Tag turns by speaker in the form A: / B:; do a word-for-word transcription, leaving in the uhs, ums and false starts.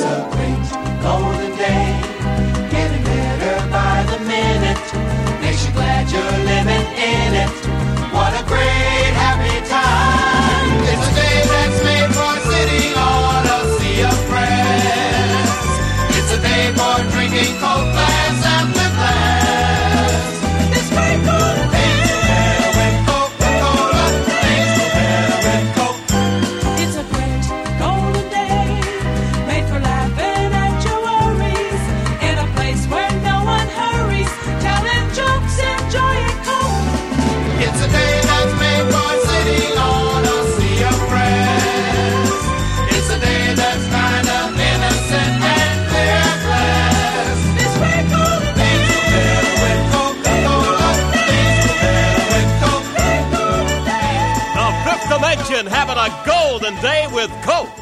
A: a great golden day, getting better by the minute. Makes you glad you're living in it. What a great happy time. It's a day that's made for sitting on a sea of friends. It's a day for drinking Coke glass after glass. This great golden day. Things go better with Coca-Cola. Things go better with Coke.
B: It's a great golden day, made for laughing at your worries, in a place where no one hurries, telling jokes, enjoying Coke.
A: It's a day that's made for sitting on a sea of friends. It's a day that's kind of innocent and clear glass.
B: This great golden day.
A: Things go better with Coca-Cola. Things go better with Coke.
B: Great golden day.
C: The Fifth Dimension having a golden day with Coke.